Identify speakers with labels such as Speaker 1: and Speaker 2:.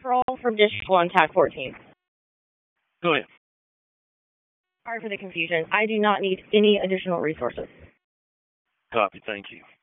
Speaker 1: Pearl from District 1, TAC 14.
Speaker 2: Go ahead.
Speaker 1: Sorry for the confusion. I do not need any additional resources.
Speaker 2: Copy. Thank you.